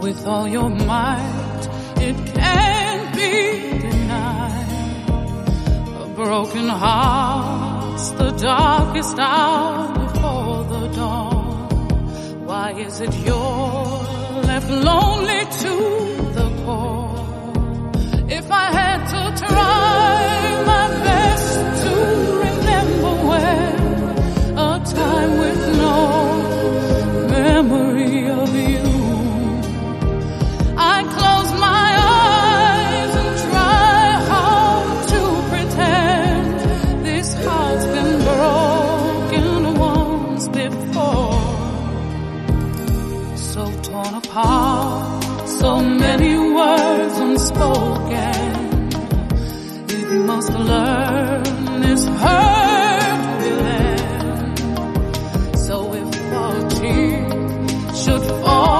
with all your might. It can't be denied. A broken heart's the darkest hour before the dawn. Why is it you're left lonely to the core? If I had to try my best to remember when, a time with no memory of you, I close my eyes and try hard to pretend this heart's been broken once before. So torn apart, so many words unspoken. It must learn this hurt will end. So if a tear should fall